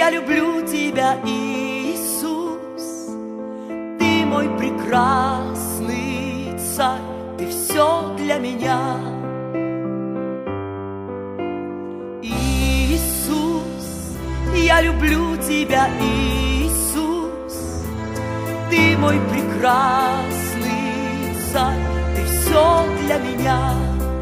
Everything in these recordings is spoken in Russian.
Я люблю тебя, Иисус, ты мой прекрасный царь, ты все для меня. Иисус, я люблю тебя, Иисус, ты мой прекрасный царь, ты все для меня.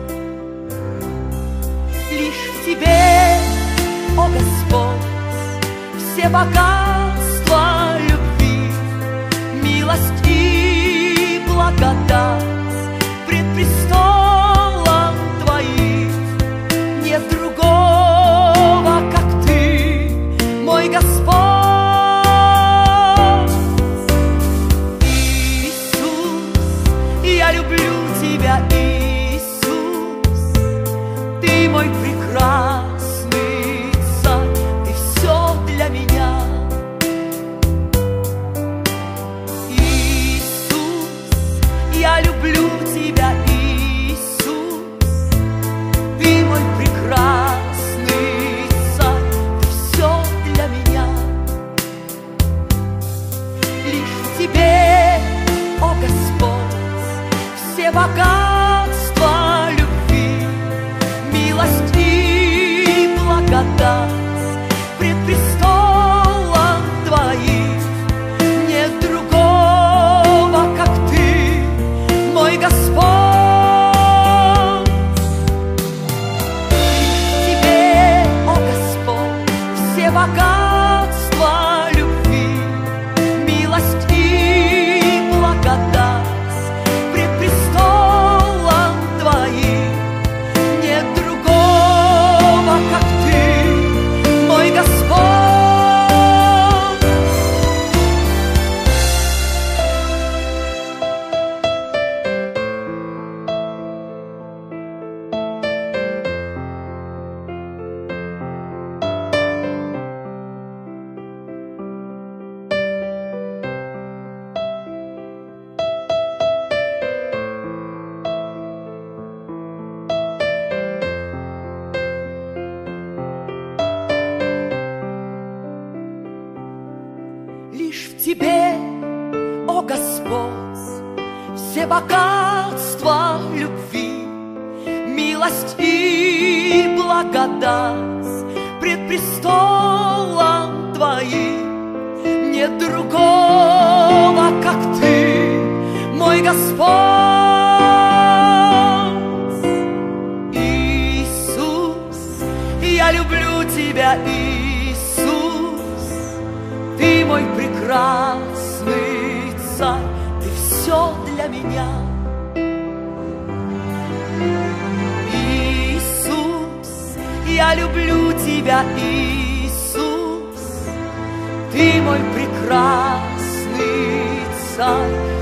Лишь в тебе, о Господь, все богатства любви, милость и благодать пред престолом Твоим. Нет другого, как Ты, мой Господь. Иисус, я люблю Тебя, Иисус, Ты мой прекрасный царь, Ты все для меня. Иисус, я люблю Тебя, Иисус, Ты мой прекрасный царь, Ты все для меня. Лишь в Тебе, о Господь, все богатства любви, милость и благодать пред престолом Твоим. Нет другого, как Ты, мой Господь. Лишь в Тебе, о Господь, все богатства любви, милость и благодать пред престолом Твоим. Нет другого, как Ты, мой Господь. Лишь в Тебе, о Господь, все богатства любви, милость и благодать пред престолом Твоим. Нет другого, как Ты, мой Господь. Иисус, я люблю Тебя, Иисус, Ты мой прекрасный царь, Ты все для меня. Иисус, я люблю Тебя, Иисус, Ты мой прекрасный царь,